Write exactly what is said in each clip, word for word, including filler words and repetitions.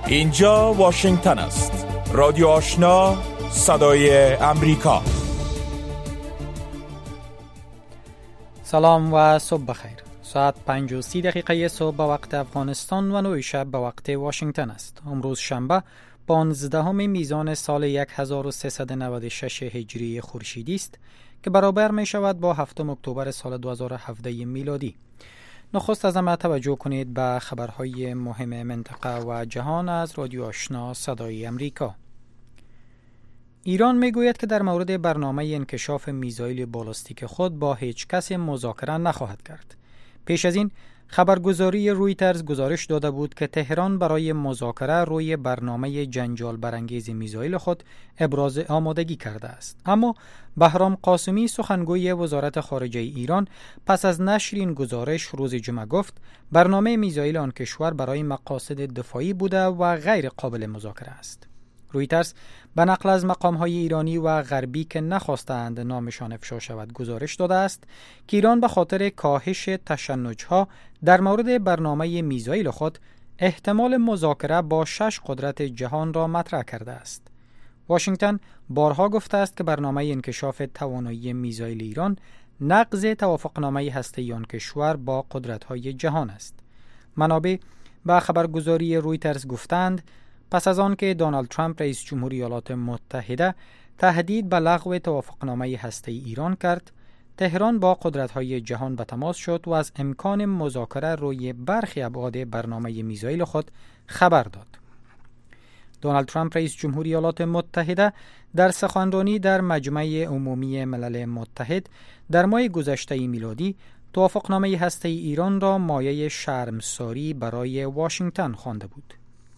اینجا واشنگتن است. رادیو آشنا، صدای امریکا. سلام و صبح بخیر. ساعت پنج و سی دقیقه صبح به وقت افغانستان و نه شب به وقت واشنگتن است. امروز شنبه پانزدهم میزان سال هزار و سیصد و نود و شش هجری خورشیدی است که برابر می شود با هفتم اکتبر سال دو هزار و هفده میلادی. نخست از همه توجه کنید به خبرهای مهم منطقه و جهان از رادیو آشنا صدای امریکا. ایران میگوید که در مورد برنامه انکشاف میزایل بالستیک خود با هیچ کس مذاکره نخواهد کرد. پیش از این خبرگزاری رویترز گزارش داده بود که تهران برای مذاکره روی برنامه جنجال برانگیز میزایل خود ابراز آمادگی کرده است. اما بهرام قاسمی سخنگوی وزارت خارجه ایران پس از نشر این گزارش روز جمعه گفت برنامه میزایل آن کشور برای مقاصد دفاعی بوده و غیر قابل مذاکره است. رویترز به نقل از مقام‌های ایرانی و غربی که نخواستند نامشان افشا شود گزارش داده است که ایران به خاطر کاهش تشنج‌ها در مورد برنامه میزایل خود احتمال مذاکره با شش قدرت جهان را مطرح کرده است. واشنگتن بارها گفته است که برنامه انکشاف توانایی میزایل ایران نقض توافقنامه هسته‌ای آن کشور با قدرت‌های جهان است. منابع به خبرگزاری رویترز گفتند پس از آن که دونالد ترامپ رئیس جمهوری ایالات متحده تهدید به لغو توافقنامه هسته‌ای ایران کرد، تهران با قدرت‌های جهان به تماس شد و از امکان مذاکره روی برخی ابعاد برنامه میزایل خود خبر داد. دونالد ترامپ رئیس جمهوری ایالات متحده در سخنرانی در مجمع عمومی ملل متحد در ماه گذشته میلادی توافقنامه هسته‌ای ایران را مایه شرمساری برای واشنگتن خوانده بود.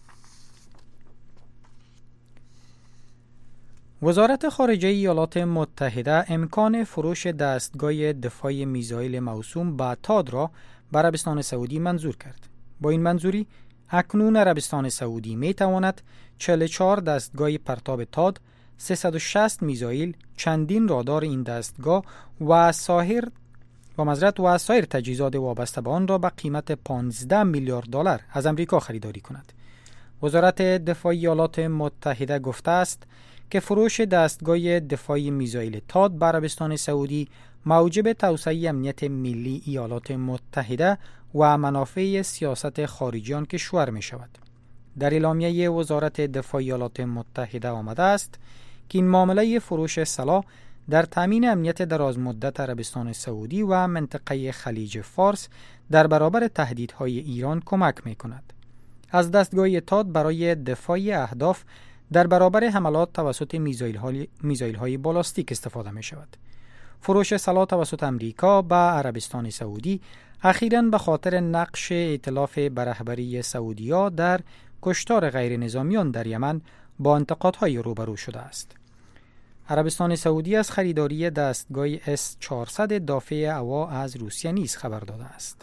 وزارت خارجه ایالات متحده امکان فروش دستگاه دفاع میزایل موسوم به تاد را به عربستان سعودی منظور کرد. با این منظوری اکنون عربستان سعودی می تواند چهل و چهار دستگاه پرتاب تاد، سیصد و شصت میزایل، چندین رادار این دستگاه و سایر و مزرعه و سایر تجهیزات وابسته به آن را به قیمت پانزده میلیارد دلار از امریکا خریداری کند. وزارت دفاع ایالات متحده گفته است که فروش دستگاه دفاعی میزایل تاد به عربستان سعودی موجب توسعه امنیت ملی ایالات متحده و منافع سیاست خارجی آن کشور می شود. در اعلامیه وزارت دفاع ایالات متحده آمده است که این معامله فروش سلاح در تامین امنیت درازمدت عربستان سعودی و منطقه خلیج فارس در برابر تهدیدهای ایران کمک می کند. از دستگاه تاد برای دفاع اهداف در برابر حملات توسط میزایل های بالاستیک استفاده می شود. فروش سلاح توسط امریکا به عربستان سعودی اخیراً به خاطر نقش ائتلاف به رهبری سعودیا در کشتار غیر نظامیان در یمن با انتقادهای روبرو شده است. عربستان سعودی از خریداری دستگاه اس چهارصد دافع هوا از روسیه نیز خبر داده است.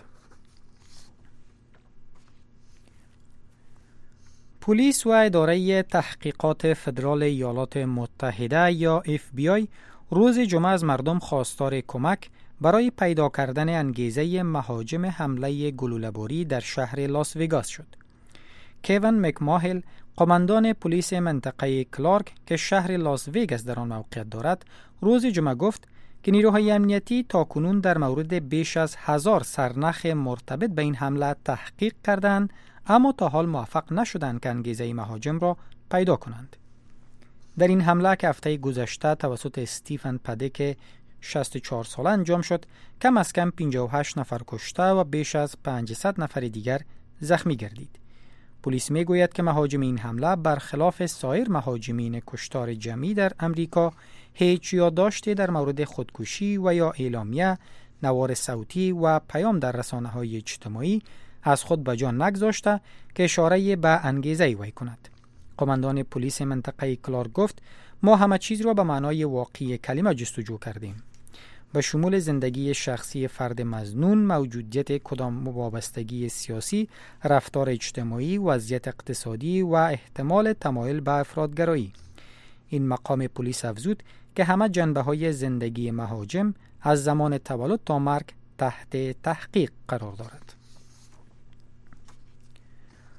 پلیس و اداره تحقیقات فدرال ایالات متحده یا اف بی آی روز جمعه از مردم خواستار کمک برای پیدا کردن انگیزه مهاجم حمله گلوله‌باری در شهر لاس وگاس شد. کوین مکماهل، قماندان پلیس منطقه کلارک که شهر لاس وگاس در آن موقعیت دارد، روز جمعه گفت که نیروهای امنیتی تاکنون در مورد بیش از هزار سرنخ مرتبط به این حمله تحقیق کردند، اما تا حال موفق نشدند که انگیزه مهاجم را پیدا کنند. در این حمله که هفته گذشته توسط استیفن پدک شصت و چهار ساله انجام شد، کم از کم پنجاه و هشت نفر کشته و بیش از پانصد نفر دیگر زخمی گردید. پلیس میگوید که مهاجم این حمله برخلاف سایر مهاجمین کشتار جمعی در امریکا هیچ یادداشتی در مورد خودکشی و یا اعلامیه، نوار صوتی و پیام در رسانه‌های اجتماعی از خود به جا نگذاشته که اشاره به انگیزه وی کند. قماندان پلیس منطقه کلارک گفت ما همه چیز را به معنای واقعی کلمه جستجو کردیم، به شمول زندگی شخصی فرد مظنون، موجودیت کدام وابستگی سیاسی، رفتار اجتماعی، وضعیت اقتصادی و احتمال تمایل به افرادگرایی. این مقام پلیس افزود که همه جنبه‌های زندگی مهاجم از زمان تولد تا مرگ تحت تحقیق قرار دارد.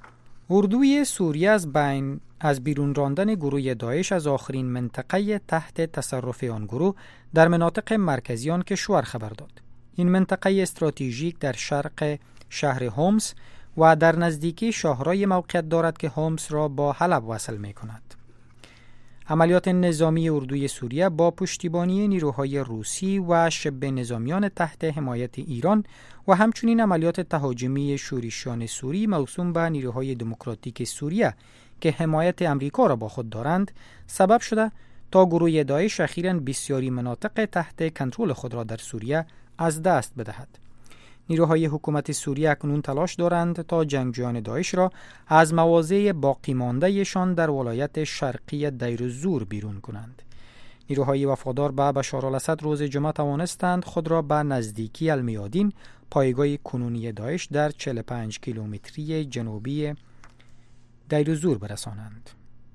اردوی سوریه از بین از بیرون راندن گروه داعش از آخرین منطقه تحت تصرف آن گروه در مناطق مرکزی آن کشور خبر داد. این منطقه استراتژیک در شرق شهر هومس و در نزدیکی شاهرای موقعیت دارد که هومس را با حلب وصل می کند. عملیات نظامی اردوی سوریه با پشتیبانی نیروهای روسی و شبه نظامیان تحت حمایت ایران و همچنین عملیات تهاجمی شورشیان سوری موسوم به نیروهای دموکراتیک سوریه که حمایت امریکا را با خود دارند سبب شده تا گروه داعش اخیراً بسیاری مناطق تحت کنترل خود را در سوریه از دست بدهد. نیروهای حکومت سوریه اکنون تلاش دارند تا جنگجویان داعش را از مواضع باقی مانده‌شان در ولایت شرقی دیر الزور بیرون کنند. نیروهای وفادار به بشار الاسد روز جمعه توانستند خود را به نزدیکی المیادین، پایگاه کنونی داعش در چهل و پنج کیلومتری جنوبی دیر الزور برسانند.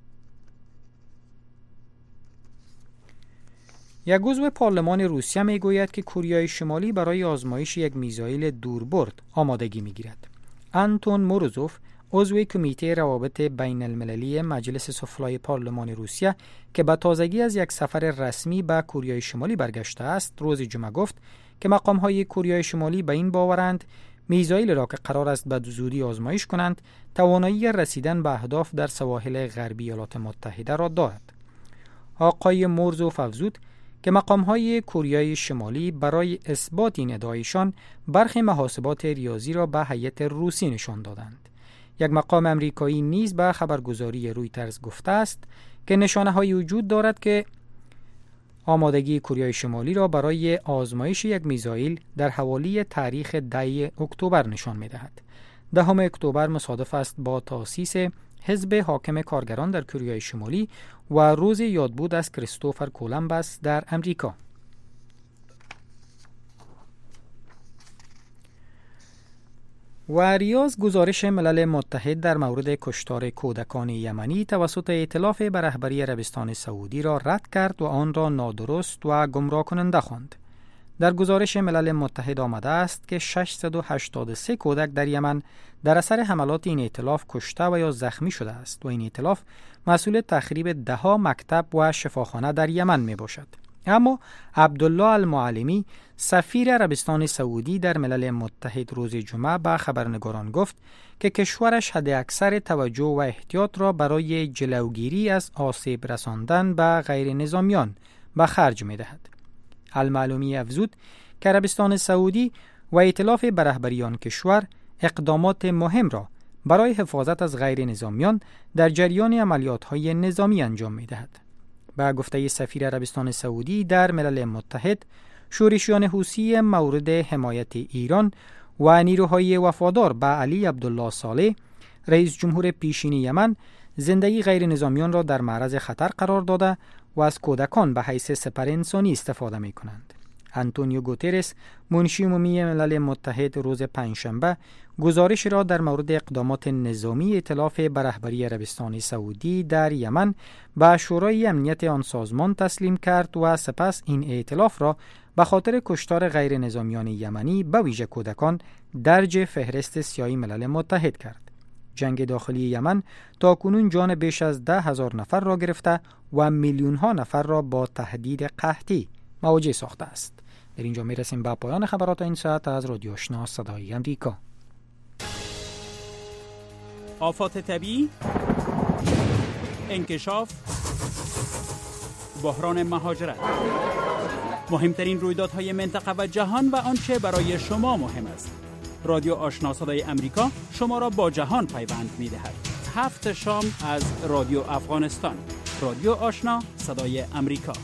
یک عضو پارلمان روسیه میگوید که کره شمالی برای آزمایش یک میزایل دوربرد آمادگی میگیرد. آنتون موروزوف، عضو کمیته روابط بین المللی مجلس سفلای پارلمان روسیه که به تازگی از یک سفر رسمی به کره شمالی برگشته است، روز جمعه گفت که مقام‌های کره شمالی به این باورند میزایل را که قرار است به زودی آزمایش کنند توانایی رسیدن به اهداف در سواحل غربی ایالات متحده را دارد. آقای موروزوف افزود که مقام‌های کره شمالی برای اثبات این ادعایشان برخی محاسبات ریاضی را به هیئت روسی نشان دادند. یک مقام امریکایی نیز به خبرگزاری رویترز گفته است که نشانه‌هایی وجود دارد که آمادگی کره شمالی را برای آزمایش یک میزایل در حوالی تاریخ ده اکتبر نشان می‌دهد. دهم اکتبر مصادف است با تأسیس حزب حاکم کارگران در کره شمالی و روز یادبود از کریستوفر کولومبوس در امریکا. و ریاض گزارش ملل متحد در مورد کشتار کودکان یمنی توسط ائتلاف به رهبری عربستان سعودی را رد کرد و آن را نادرست و گمراه کننده خواند. در گزارش ملل متحد آمده است که ششصد و هشتاد و سه کودک در یمن در اثر حملات این ائتلاف کشته و یا زخمی شده است و این ائتلاف مسئول تخریب ده‌ها مکتب و شفاخانه در یمن می باشد. اما عبدالله المعلمی، سفیر عربستان سعودی در ملل متحد، روز جمعه به خبرنگاران گفت که کشورش حداکثر توجه و احتیاط را برای جلوگیری از آسیب رساندن به غیر نظامیان به خرج می دهد. المعلمی افزود که عربستان سعودی و ائتلاف به رهبری آن کشور اقدامات مهم را برای حفاظت از غیر نظامیان در جریان عملیات‌های نظامی انجام می‌دهد. با گفته سفیر عربستان سعودی در ملل متحد، شورشیان حوثی مورد حمایت ایران و نیروهای وفادار به علی عبدالله صالح، رئیس جمهور پیشین یمن، زندگی غیر نظامیان را در معرض خطر قرار داده و از کودکان به حیث سپر انسانی استفاده می کنند. آنتونیو گوترس، منشی عمومی ملل متحد، روز پنجشنبه گزارش را در مورد اقدامات نظامی ائتلاف به رهبری عربستان سعودی در یمن به شورای امنیت آن سازمان تسلیم کرد و سپس این ائتلاف را به خاطر کشتار غیر نظامیان یمنی به ویژه کودکان درج فهرست سیاه ملل متحد کرد. جنگ داخلی یمن تا کنون جان بیش از ده هزار نفر را گرفته و میلیون ها نفر را با تهدید قحطی مواجه ساخته است. در اینجا می رسیم به پایان خبرات این ساعت از رادیو آشنا صدای امریکا. آفات طبیعی، انکشاف، بحران مهاجرت، مهمترین رویدادهای منطقه و جهان و آنچه برای شما مهم است. رادیو آشنا صدای امریکا شما را با جهان پیوند می دهد. هفت شام از رادیو افغانستان. رادیو آشنا صدای امریکا.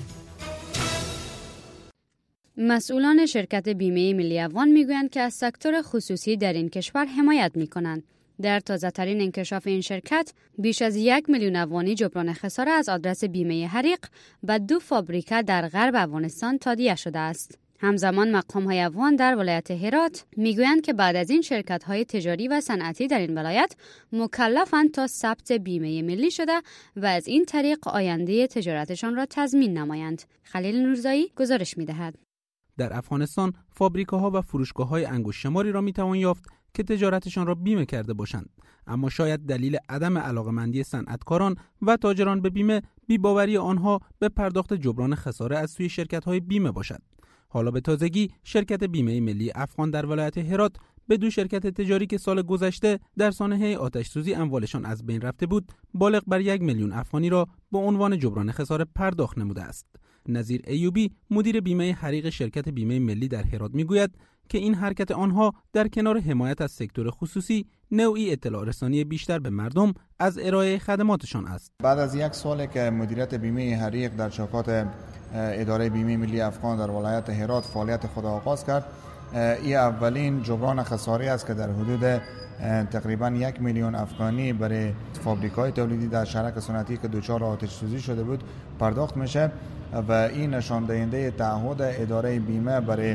مسئولان شرکت بیمه ملی افغان میگویند که از سکتور خصوصی در این کشور حمایت می کنند. در تازه ترین انکشاف این شرکت، بیش از یک میلیون افغانی جبران خسارت از آدرس بیمه حریق به دو فابریکه در غرب افغانستان تادیه شده است. همزمان مقام‌های افغان در ولایت هرات میگویند که بعد از این شرکت‌های تجاری و صنعتی در این ولایت مکلفند تا ثبت بیمه ملی شده و از این طریق آینده تجارتشان را تضمین نمایند. خلیل نورزایی گزارش می‌دهد. در افغانستان فابریکاها و فروشگاه‌های انگشت شماری را می‌توان یافت که تجارتشان را بیمه کرده باشند، اما شاید دلیل عدم علاقه‌مندی صنعتکاران و تاجران به بیمه بی‌باوری آنها به پرداخت جبران خساره از سوی شرکت‌های بیمه باشد. حالا به تازگی شرکت بیمه ملی افغان در ولایت هرات به دو شرکت تجاری که سال گذشته در سانحه آتش‌سوزی اموالشان از بین رفته بود، بالغ بر یک میلیون افغانی را به عنوان جبران خساره پرداخت نموده است. نظیر ایوبی، مدیر بیمه حریق شرکت بیمه ملی در هرات میگوید که این حرکت آنها در کنار حمایت از سکتور خصوصی نوعی اطلاع رسانی بیشتر به مردم از ارائه خدماتشان است. بعد از یک سال که مدیریت بیمه حریق در چوکات اداره بیمه ملی افغان در ولایت هرات فعالیت خود آغاز کرد، این اولین جبران خساره است که در حدود تقریبا یک میلیون افغانی برای فابریک‌های تولیدی در شرک صنعتی که دچار آتش سوزی شده بود پرداخت میشه و این نشان دهنده تعهد اداره بیمه برای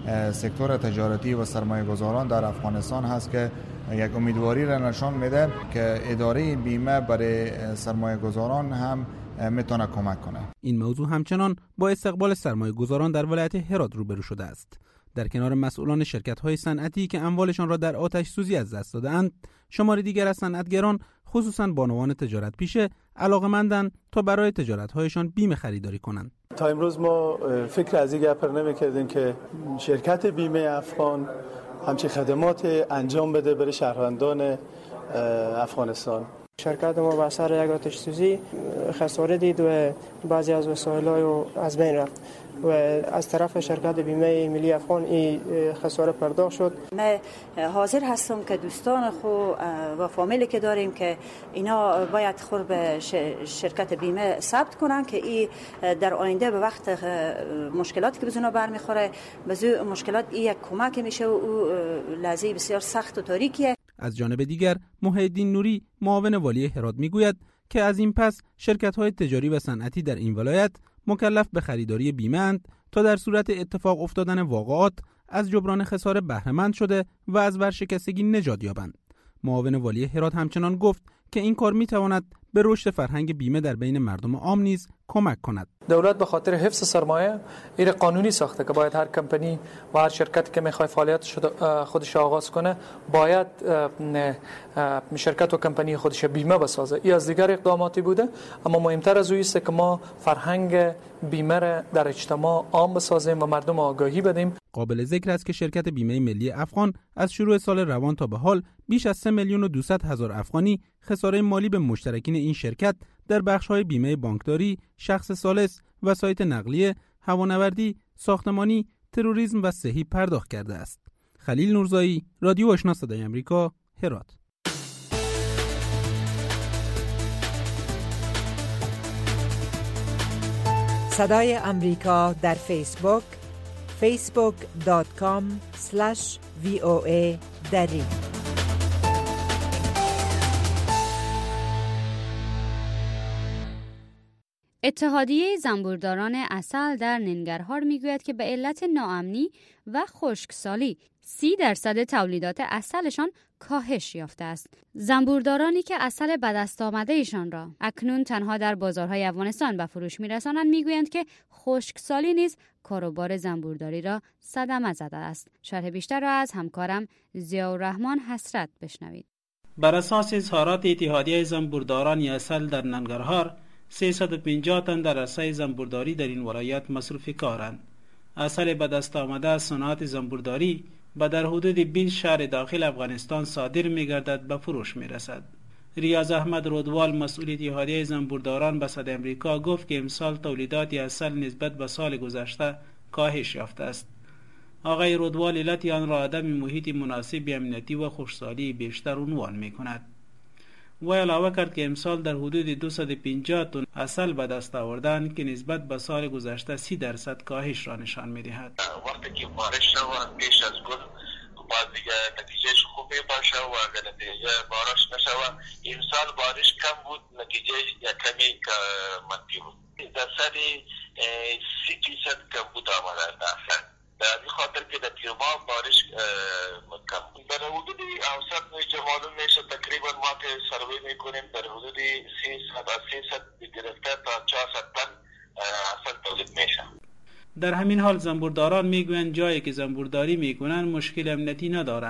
سکتور تجارتی و سرمایه‌گذاران در افغانستان هست که یک امیدواری را نشان میده که اداره بیمه برای سرمایه‌گذاران هم میتونه کمک کنه. این موضوع همچنان با استقبال سرمایه‌گذاران در ولایت هرات روبرو شده است. در کنار مسئولان شرکت‌های صنعتی که اموالشان را در آتش سوزی از دست داده‌اند، شماری دیگر از صنعتگران خصوصاً بانوان تجارت پیشه علاقه‌مندند تا برای تجارت‌هایشان بیمه خریداری کنند. تا امروز ما فکر از این گپ نمی‌کردیم که شرکت بیمه افغان همچین خدمات انجام بده برای شهروندان افغانستان. شرکت ما به اثر یک آتش سوزی خساره دید و بعضی از وسایل از بین رفت و از طرف شرکت بیمه ملی افغان این خساره پرداخت شد. من حاضر هستم که دوستان خو و فامیلی که داریم که اینا باید خود به شرکت بیمه ثبت کنن که این در آینده به وقت مشکلاتی که بزنه برمیخوره به مشکلات این یک کمک میشه و او لحظه بسیار سخت و تاریکیه. از جانب دیگر محیدین نوری، معاون والی هرات میگوید که از این پس شرکت‌های تجاری و صنعتی در این ولایت مکلف به خریداری بیمه اند تا در صورت اتفاق افتادن واقعات از جبران خساره بهره مند شده و از ورشکستگی نجات یابند. معاون والی هرات همچنان گفت که این کار میتواند به رشد فرهنگ بیمه در بین مردم عام نیز کمک کند. دولت به خاطر حفظ سرمایه این قانونی ساخته که باید هر کمپانی و هر شرکتی که میخواد فعالیت خودش آغاز کنه باید شرکت و کمپانی خودش بیمه بسازه. این از دیگر اقداماتی بوده، اما مهمتر از او است که ما فرهنگ بیمه را در اجتماع عام بسازیم و مردم آگاهی بدیم. قابل ذکر است که شرکت بیمه ملی افغان از شروع سال روان تا به حال بیش از سه میلیون و دویست هزار افغانی خساره مالی به مشترکین این شرکت در بخش‌های بیمه بانکداری، شخص ثالث، وسایط نقلیه، هوانوردی، ساختمانی، تروریسم و صحی پرداخت کرده است. خلیل نورزایی، رادیو آشنا صدای آمریکا، هرات. صدای آمریکا در فیسبوک فیسبوک دات کام اسلش وی او ای دری. اتحادیه زنبورداران عسل در ننگرهار میگوید که به علت ناامنی و خشکسالی سی درصد تولیدات عسلشان کاهش یافته است. زنبوردارانی که عسل به دست آمده ایشان را اکنون تنها در بازارهای افغانستان به فروش میرسانند میگویند که خشکسالی نیز کاروبار زنبورداری را صدمه زده است. شرح بیشتر را از همکارم ضیاءالرحمن حسرت بشنوید. بر اساس اظهارات اتحادیه زنبورداران عسل در ننگرهار، سیصد و پنجاه تن در عرصه زنبورداری در این ولایت مصروف کارند. عسل به دست آمده از صنعت زنبورداری به در حدود بیست شهر داخل افغانستان صادر می‌گردد به فروش می‌رسد. ریاض احمد رودوال، مسئول اتحادیه زنبورداران، به صدای آمریکا گفت که امسال تولیدات عسل نسبت به سال گذشته کاهش یافته است. آقای رودوال علت آن را عدم محیط مناسب امنیتی و خشکسالی بیشتر عنوان می‌کند. و علاوه کرد که امسال در حدود دویست و پنجاه تن عسل به دست آوردند که نسبت به سال گذشته سی درصد کاهش را نشان می‌دهد. وقتی که بارش شود پیش از گل باز دیگه نتیجهش خوبی باشه و اگر نتیجه بارش نشود، امسال بارش کم بود، نتیجه یک کمی منفی بود. در سال سی فیصد کم بود آمده اصلا. در این خاطر که در تیر ماه بارش کم بود. در حدود اوسط میشه معلوم میشه تقریبا ما که سروی میکنیم در حدود سیصد تا سیصد گرفته تا چهارصد تن اصلا تولید میشه. در همین حال زنبورداران میگویند جایی که زنبورداری میکنند مشکل امنیتی ندارند.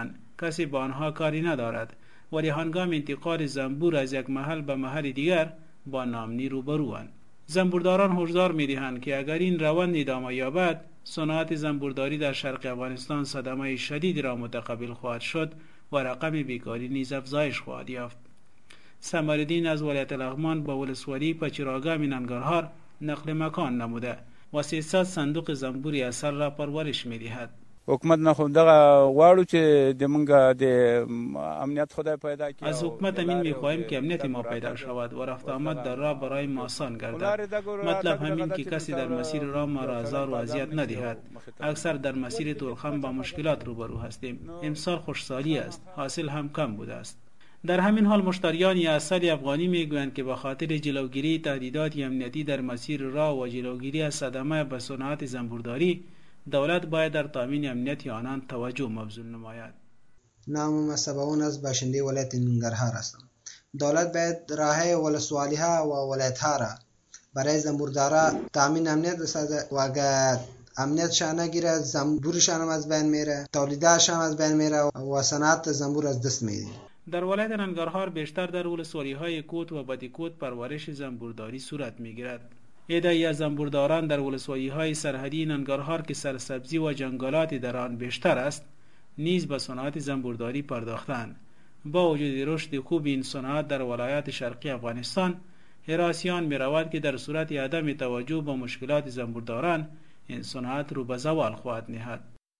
کسی با آنها کاری ندارد، ولی هنگام انتقال زنبور از یک محل به محل دیگر با ناامنی روبروند. زنبورداران هشدار می‌دهند که اگر این روند ادامه یابد، صنعت زنبورداری در شرق افغانستان صدمه شدید را متقبل خواهد شد و رقم بیکاری نیز افزایش خواهد یافت. ثمرالدین از ولایت لغمان با ولسوالی پچراگام ننگرهار نقل مکان نموده و سیصد صندوق زنبور عسل را پرورش می‌دهد. حکومت نه خو دغه غواړو چې د منګه د امنیت خدای پیدا کړي. از حکومت امین می‌خواهیم که امنیت ما پیدا شود و رفت آمد در راه برای ما آسان گردد. مطلب همین که کسی در مسیر راه ما را آزار و اذیت ندهد. اکثر در مسیر تورخم با مشکلات روبرو هستیم. امسال خوشسالی است، حاصل هم کم بوده است. در همین حال مشتریان عسل افغانی میگویند که به خاطر جلوگیری تهدیدات امنیتی در مسیر راه و جلوگیری از صدمه به صنعت زنبورداری، دولت باید در تامین امنیت آنان توجه مبذول نماید. نام مصباحون از باشنده ولایت ننگرهار هستم. دولت باید راه ولسوالی ها و ولایت ها را برای زنبوردارا تامین امنیت بسازد و اگر امنیت شان نگیره زنبورشان هم از بین میره، تولیداتشان از بین میره و صنعت زنبور از دست میره. در ولایت ننگرهار بیشتر در ولسوالی های کوت و بدیکوت پرورش زنبورداری صورت میگیرد. عده‌ای از زنبورداران در ولسوالی های سرحدی ننگرهار که سرسبزی و جنگلاتی در آن بیشتر است، نیز به صنعت زنبورداری پرداختند. با وجود رشد خوب این صنعت در ولایات شرقی افغانستان، هراسیان می‌رود که در صورت عدم توجه به مشکلات زنبورداران، این صنعت رو به زوال خواهد نهاد.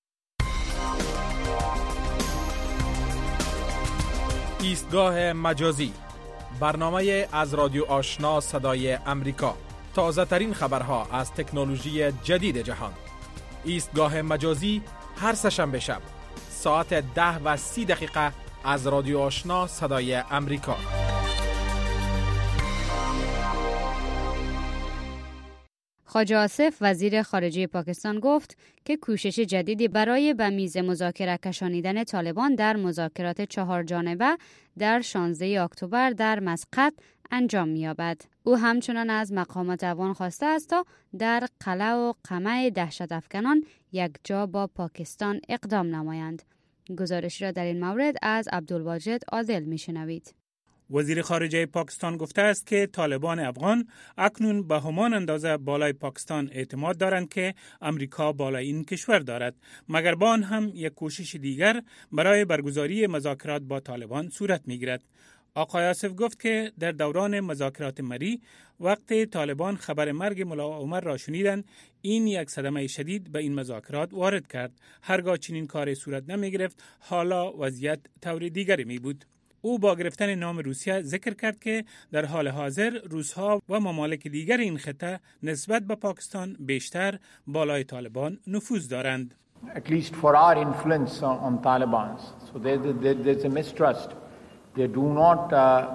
ایستگاه مجازی، برنامه از رادیو آشنا صدای امریکا. تازه ترین خبرها از تکنولوژی جدید جهان. ایستگاه مجازی هر سه‌شنبه شب ساعت ده و سی دقیقه از رادیو آشنا صدای امریکا. خواجه آصف وزیر خارجه پاکستان گفت که کوشش جدیدی برای به میز مذاکره کشانیدن طالبان در مذاکرات چهار جانبه در شانزده اکتبر در مسقط انجام می‌یابد. او همچنان از مقامات افغان خواسته است تا در قلع و قمع دهشت افکنان یک جا با پاکستان اقدام نمایند. گزارشی را در این مورد از عبدالواجد عادل می‌شنوید. وزیر خارجه پاکستان گفته است که طالبان افغان اکنون به همان اندازه بالای پاکستان اعتماد دارند که امریکا بالای این کشور دارد، مگر با آن هم یک کوشش دیگر برای برگزاری مذاکرات با طالبان صورت می‌گیرد. آقای آصف گفت که در دوران مذاکرات مری وقتی طالبان خبر مرگ ملا عمر را شنیدند، این یک صدمه شدید به این مذاکرات وارد کرد. هرگاه چنین کاری صورت نمی گرفت، حالا وضعیت طور دیگری می بود. او با گرفتن نام روسیه ذکر کرد که در حال حاضر روس‌ها و ممالک دیگر این خطه نسبت به پاکستان بیشتر بالای طالبان نفوذ دارند. At least for our influence on, on Taliban, so there, there, there's a mistrust. They do not, uh,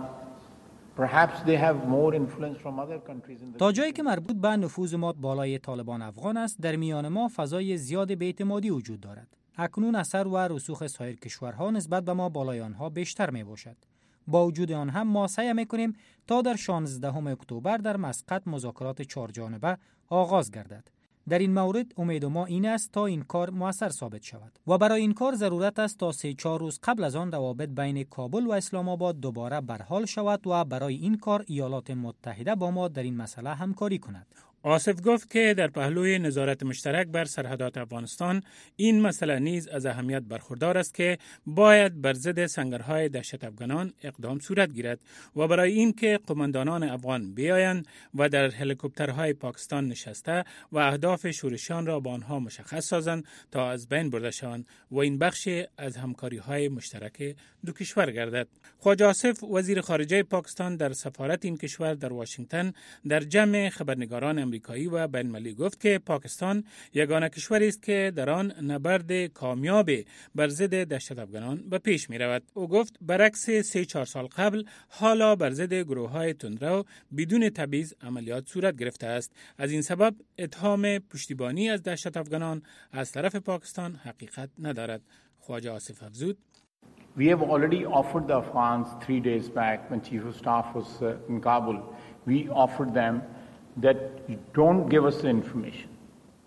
perhaps they have more influence from other countries in the تا جایی که مربوط به نفوذ ما بالای طالبان افغان است، در میان ما فضای زیاد بی‌اعتمادی وجود دارد. اکنون اثر و رسوخ سایر کشورها نسبت به ما بالای آنها بیشتر می باشد. با وجود آن هم ما سعی می‌کنیم تا در شانزدهم اکتبر در مسقط مذاکرات چهار جانبه آغاز گردد. در این مورد امید ما این است تا این کار مؤثر ثابت شود و برای این کار ضرورت است تا سه چهار روز قبل از آن روابط بین کابل و اسلام آباد دوباره برحال شود و برای این کار ایالات متحده با ما در این مسئله همکاری کند. آصف گفت که در پهلوی نظارت مشترک بر سرحدات افغانستان این مسئله نیز از اهمیت برخوردار است که باید بر ضد سنگرهای دهشت افغانان اقدام صورت گیرد و برای این که قماندانان افغان بیایند و در هلیکوپترهای پاکستان نشسته و اهداف شورشیان را با آنها مشخص سازند تا از بین برده شوند و این بخش از همکاری‌های مشترک دو کشور گردد. خواجه آصف وزیر خارجه پاکستان در سفارت این کشور در واشنگتن در جمع خبرنگاران امریکایی و بین‌المللی گفت که پاکستان یگانه کشوری است که در آن نبرد کامیاب بر ضد دهشت افغانان به پیش می رود. او گفت برعکس سه چهار سال قبل حالا بر ضد گروه‌های تندرو بدون تبعیض عملیات صورت گرفته است. از این سبب اتهام پشتیبانی از دهشت افغانان از طرف پاکستان حقیقت ندارد. خواجه آصف افزود: We have already offered the Afghans three days back when Chief of Staff was uh, in Kabul. We offered them that don't give us the information.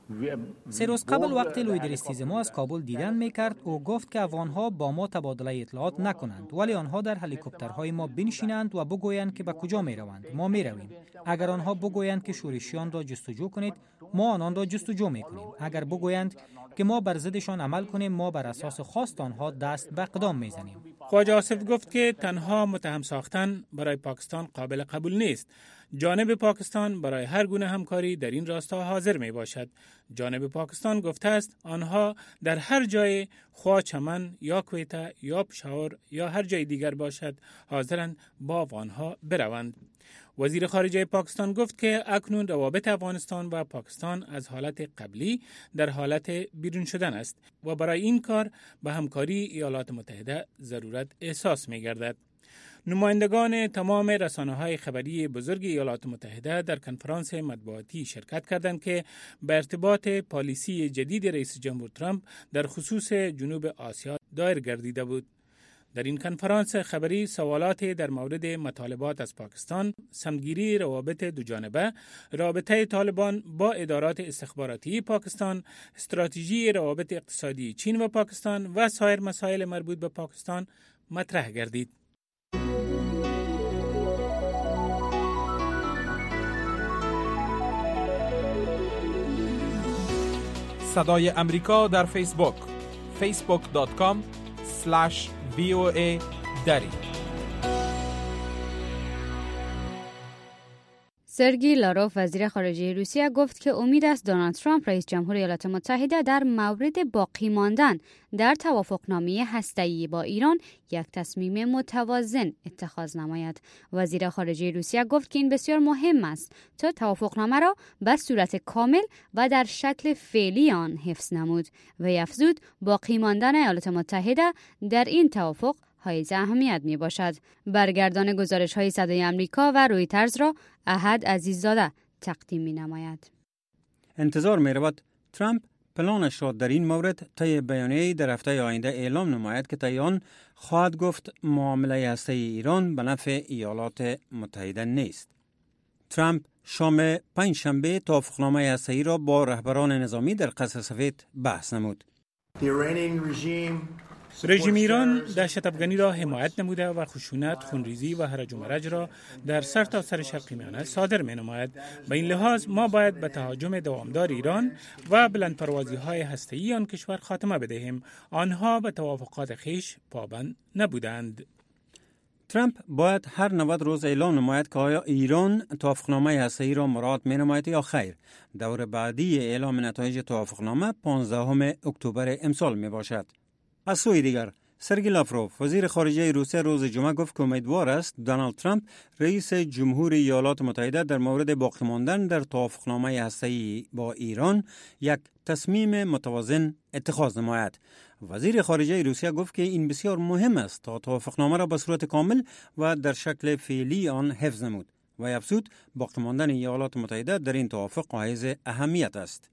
سه روز قبل وقتی لوید اریستیزمو از کابل دیدن میکرد او گفت که افغانها با ما تبادله اطلاعات نکنند ولی آنها در هلیکوپترهای ما بنشینند و بگویند که به کجا میروند ما میرویم. اگر آنها بگویند که شورشیان را جستجو کنید ما آنان را جستجو میکنیم. اگر بگویند که ما بر ضدشان عمل کنیم ما بر اساس خواست آنها دست به اقدام میزنیم. خواجه آصف گفت که تنها متهم ساختن برای پاکستان قابل قبول نیست. جانب پاکستان برای هر گونه همکاری در این راستا حاضر می باشد. جانب پاکستان گفته است آنها در هر جای خواه چمن یا کویته یا پشاور یا هر جای دیگر باشد حاضرند با افغانها بروند. وزیر خارجه پاکستان گفت که اکنون روابط افغانستان و پاکستان از حالت قبلی در حالت بیرون شدن است و برای این کار به همکاری ایالات متحده ضرورت احساس می گردد. نمایندگان تمام رسانه‌های خبری بزرگ ایالات متحده در کنفرانس مطبوعاتی شرکت کردند که به ارتباط پالیسی جدید رئیس جمهور ترامپ در خصوص جنوب آسیا دایر گردیده بود. در این کنفرانس خبری سوالات در مورد مطالبات از پاکستان، سمگیری روابط دوجانبه، رابطه طالبان با ادارات استخباراتی پاکستان، استراتژی روابط اقتصادی چین و پاکستان و سایر مسائل مربوط به پاکستان مطرح گردید. صدای امریکا در فیسبوک فیسبوک دات کام اسلش وی او ای دری. سرگئی لاروف وزیر خارجه روسیه گفت که امید است دونالد ترامپ رئیس جمهور ایالات متحده در مورد باقی ماندن در توافقنامه هسته‌ای با ایران یک تصمیم متوازن اتخاذ نماید. وزیر خارجه روسیه گفت که این بسیار مهم است تا توافقنامه را به صورت کامل و در شکل فعلی آن حفظ نمود و افزود باقی ماندن ایالات متحده در این توافق حائز اهمیت می باشد. برگردان گزارش های صدای امریکا و رویترز را احد عزیززاده تقدیم می نماید. انتظار می رود ترامپ پلانش را در این مورد طی بیانیه‌ای در هفته آینده اعلام نماید که طی آن خواهد گفت معامله هسته‌ای ایران به نفع ایالات متحده نیست. ترامپ شام پنجشنبه توافقنامه هسته‌ای را با رهبران نظامی در قصر سفید بحث نمود. رژیم ایران دهشت افغانی را حمایت نموده و خشونت، خونریزی و هرج و مرج را در سرتاسر شرق میانه صادر می نماید. به این لحاظ ما باید به تهاجم دوامدار ایران و بلندپروازی های هسته‌ای آن کشور خاتمه بدهیم. آنها به توافقات خویش پابند نبودند. ترامپ باید هر نود روز اعلام نماید که آیا ایران توافقنامه هسته‌ای را مراعات می نماید یا خیر. دور بعدی اعلام نتایج توافقنامه پانزدهم اکتبر امسال می باشد. از سوی دیگر سرگئی لاوروف وزیر خارجه روسیه روز جمعه گفت که امیدوار است دونالد ترامپ رئیس جمهور ایالات متحده در مورد باقی ماندن در توافقنامه هسته‌ای با ایران یک تصمیم متوازن اتخاذ نماید. وزیر خارجه روسیه گفت که این بسیار مهم است تا توافقنامه را به صورت کامل و در شکل فعلی آن حفظ نمود و افزود باقی ماندن ایالات متحده در این توافق حائز اهمیت است.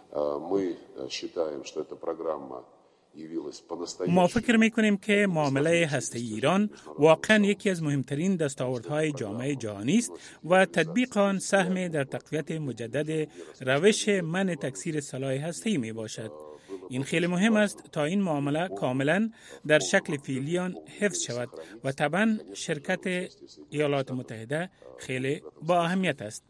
ما فکر می‌کنیم که معامله هسته‌ای ایران واقعاً یکی از مهمترین دستاوردهای جامعه جهانی است و تطبیق آن سهم در تقویت مجدد روش منع تکثیر سلاح هسته‌ای میباشد. این خیلی مهم است تا این معامله کاملاً در شکل فعلی آن حفظ شود و طبعاً شرکت ایالات متحده خیلی با اهمیت است.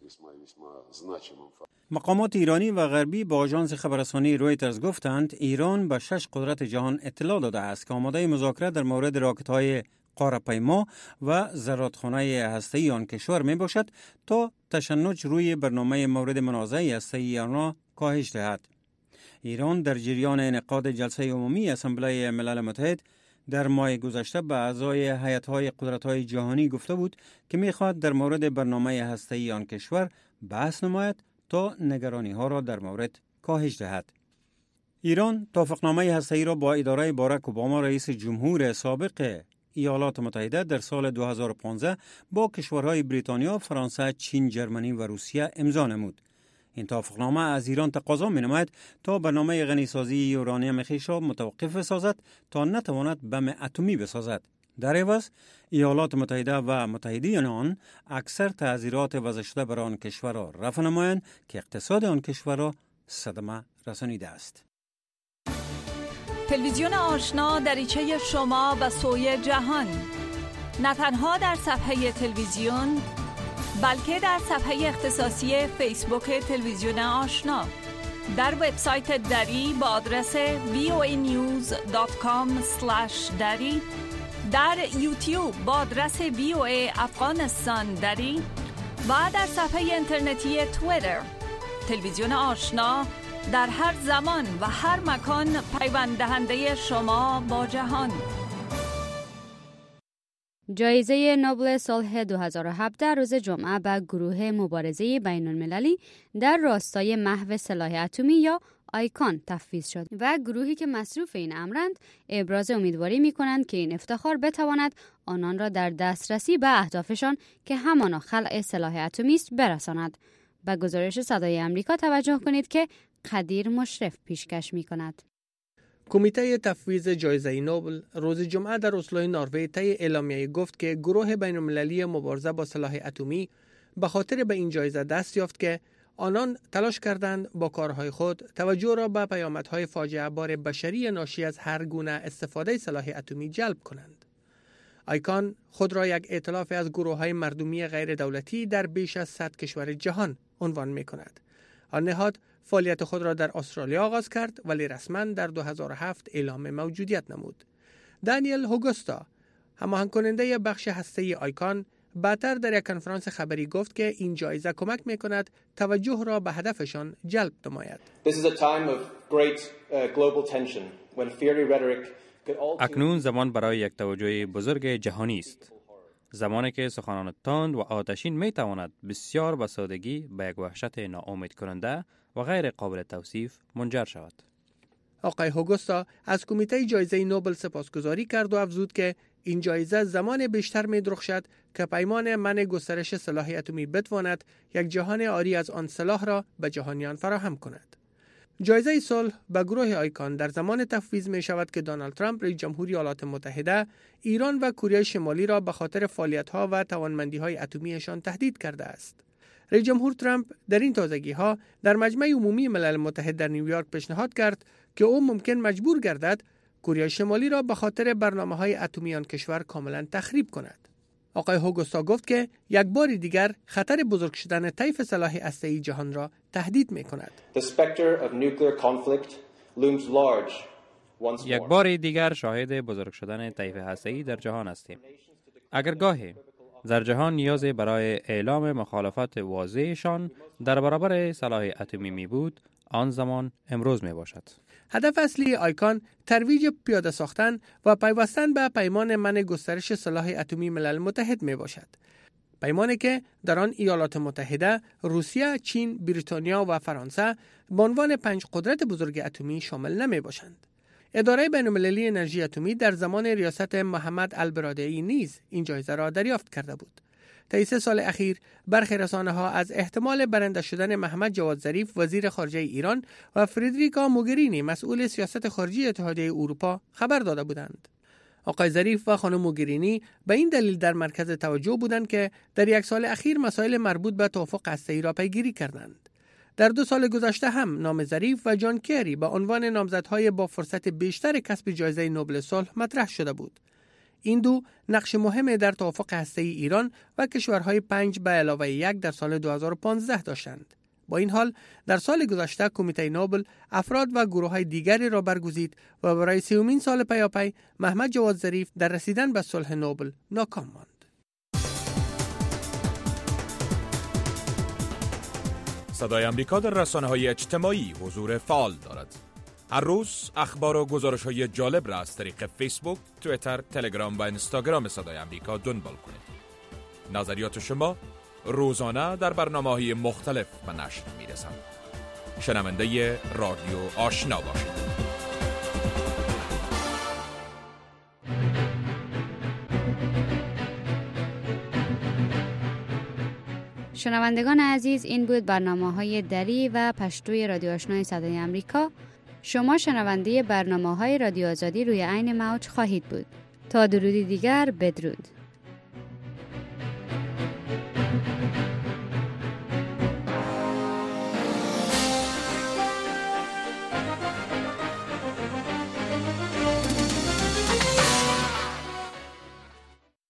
مقامات ایرانی و غربی با آژانس خبررسانی رویترز گفتند ایران به شش قدرت جهان اطلاع داده است که آماده مذاکره در مورد راکت‌های قاره‌پیما و زرادخانه هسته‌ای آن کشور می باشد تا تشنج روی برنامه مورد منازعه هسته‌ای آن را کاهش دهد. ایران در جریان انعقاد جلسه عمومی اسامبله ملل متحد در ماه گذشته به اعضای هیئت‌های قدرت‌های جهانی گفته بود که می‌خواهد در مورد برنامه هسته‌ای آن کشور بحث نماید تا نگرانی ها را در مورد کاهش دهد. ایران توافقنامه هسته‌ای را با اداره باراک اوباما رئیس جمهور سابق ایالات متحده در سال دو هزار و پانزده با کشورهای بریتانیا، فرانسه، چین، جرمنی و روسیه امضا نمود. این توافقنامه از ایران تقاضا می‌نماید تا برنامه غنیسازی یورانیم خویش را متوقف بسازد تا نتواند بم اتمی بسازد. در عوض ایالات متحده و متحدین آن اکثر تعزیرات وضع شده بر آن کشور را رفع نمایند که اقتصاد آن کشور را صدمه رسانیده است. تلویزیون آشنا دریچه شما به سوی جهان، نه تنها در صفحه تلویزیون بلکه در صفحه اختصاصی فیسبوک تلویزیون آشنا، در وبسایت دری با آدرس وی او ای نیوز دات کام اسلش دری، در یوتیوب با آدرس وی او ای افغانستان دری و در صفحه اینترنتی توییتر. تلویزیون آشنا در هر زمان و هر مکان پیوند دهنده شما با جهان. جایزه نوبل صلح دو هزار و هفده روز جمعه به گروه مبارزه بین المللی در راستای محو سلاح اتمی یا آیکان تفویض شد و گروهی که مصروف این امرند ابراز امیدواری می کنند که این افتخار بتواند آنان را در دسترسی به اهدافشان که همانا خلع سلاح اتمی است برساند. به گزارش صدای امریکا توجه کنید که قدیر مشرف پیشکش می کند. کمیته تفویض جایزه نوبل روز جمعه در اسلو نروژ طی اعلامیه گفت که گروه بین المللی مبارزه با سلاح اتمی به خاطر به این جایزه دست یافت که آنان تلاش کردند با کارهای خود توجه را به پیامدهای فاجعه بار بشری ناشی از هر گونه استفاده سلاح اتمی جلب کنند. آیکان خود را یک ائتلاف از گروه‌های مردمی غیر دولتی در بیش از صد کشور جهان عنوان می کند. آن نهاد فعالیت خود را در استرالیا آغاز کرد ولی رسما در دو هزار و هفت اعلام موجودیت نمود. دانیل هوگوستا، هماهنگ کننده بخش هسته‌ای آیکان، بعدتر در یک کنفرانس خبری گفت که این جایزه کمک می کند توجه را به هدفشان جلب نماید. اکنون زمان برای یک توجه بزرگ جهانی است. زمانی که سخنان تند و آتشین می تواند بسیار به سادگی به یک وحشت ناامید کننده و غیر قابل توصیف منجر شود. آقای هوگوستا از کمیته جایزه نوبل سپاسگزاری کرد و افزود که این جایزه زمان بیشتر می درخشد که پیمان منع گسترش سلاح اتمی بتواند یک جهان عاری از آن سلاح را به جهانیان فراهم کند. جایزه صلح به گروه آیکان در زمان تفویض می شود که دونالد ترامپ رئیس جمهوری ایالات متحده ایران و کره شمالی را به خاطر فعالیت‌ها و توانمندی‌های اتمیشان تهدید کرده است. رئیس جمهور ترامپ در این تازگی‌ها در مجمع عمومی ملل متحد در نیویورک پیشنهاد کرد که او ممکن مجبور گردد کره شمالی را به خاطر برنامه‌های اتمی آن کشور کاملا تخریب کند. آقای هوگوستا گفت که یک بار دیگر خطر بزرگ شدن طیف سلاح هسته‌ای جهان را تهدید می‌کند. یک بار دیگر شاهد بزرگ شدن طیف هسته‌ای در جهان هستیم. اگر گاهی در جهان نیاز برای اعلام مخالفت واضحشان در برابر سلاح اتمی می بود، آن زمان امروز می باشد. هدف اصلی آیکان ترویج پیاده ساختن و پیوستن به پیمان منع گسترش سلاح اتمی ملل متحد می باشد. پیمانی که در آن ایالات متحده، روسیه، چین، بریتانیا و فرانسه به عنوان پنج قدرت بزرگ اتمی شامل نمی باشند. اداره بین‌المللی انرژی اتمی در زمان ریاست محمد البرادعی نیز این جایزه را دریافت کرده بود. طی سه سال اخیر برخی رسانه‌ها از احتمال برنده شدن محمد جواد ظریف وزیر خارجه ایران و فردریکا موگرینی مسئول سیاست خارجی اتحادیه اروپا خبر داده بودند. آقای ظریف و خانم موگرینی به این دلیل در مرکز توجه بودند که در یک سال اخیر مسائل مربوط به توافق هسته‌ای را پیگیری کردند. در دو سال گذشته هم نام ظریف و جان کری به عنوان نامزدهای با فرصت بیشتر کسب جایزه نوبل صلح مطرح شده بود. این دو نقش مهمی در توافق هسته‌ای ایران و کشورهای پنج به علاوه یک در سال دو هزار و پانزده داشتند. با این حال در سال گذشته کمیته نوبل افراد و گروه‌های دیگری را برگزید و برای سومین سال پیاپی محمد جواد ظریف در رسیدن به صلح نوبل ناکام ماند. صدای امریکا در رسانه‌های اجتماعی حضور فعال دارد. هر روز اخبار و گزارش‌های جالب را از طریق فیسبوک، توییتر، تلگرام و اینستاگرام صدای امریکا دنبال کنید. نظریات شما روزانه در برنامه‌های مختلف به نشر می‌رسند. شنونده رادیو آشنا باشید. شنوندگان عزیز، این بود برنامه‌های دری و پشتوی رادیو آشنای صدای امریکا. شما شنونده برنامه‌های رادیو آزادی روی عین موج خواهید بود. تا درودی دیگر، بدرود.